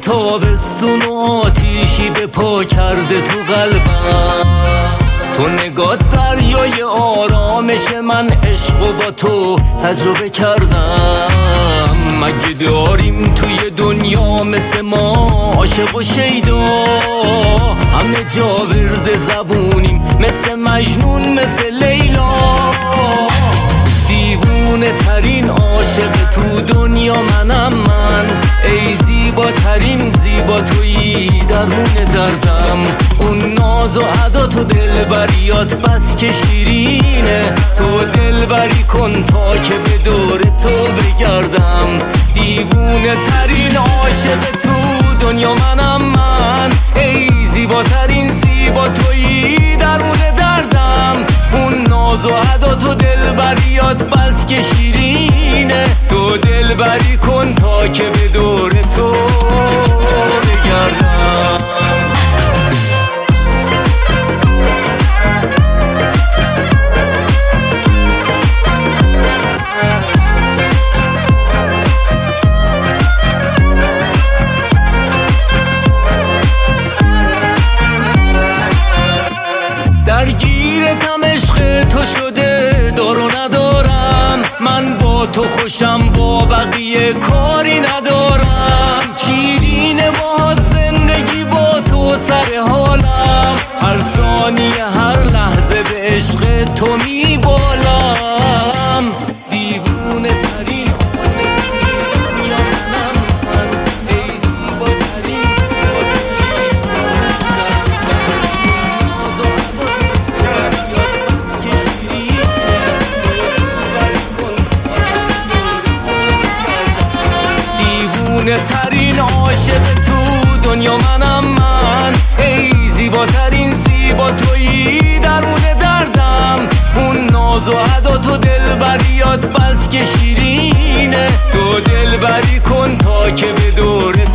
تابستون و آتیشی به پا کرده تو قلبم. تو نگاه دریای آرامش من، عشق و با تو تجربه کردم. مگه داریم توی دنیا مثل ما عاشق و شیدا؟ همه جا ورد زبونیم مثل مجنون مثل لیلا. دیوونه ترین عاشق تو دنیا منم من. ای زیباترین زیبا تویی درمون دردم. اون ناز و عدا تو دلبریات بس که شیرینه. تو دلبری کن تا که به دور تو بگردم. دیوونه ترین عاشق تو دنیا منم من. ای زیباترین زیبا تویی درمون دردم. اون ناز و عدا تو دلبریات بس که شیرینه. تو دلبری کن تا که به دور تو بگردم. درگیرتم عشق تو شده دارو ندارم. من با تو خوشم با بقیه کاری ندارم. شیرینه باهات زندگی با تو سر حالم. هر ثانیه هر لحظه به عشق تو میبالم. دیوونه ترین ترین عاشق تو دنیا منم من. ای زیباترین زیبا تویی درمون دردم. اون ناز و عدا تو دلبریات بس که شیرینه. تو دلبری کن تا که به دور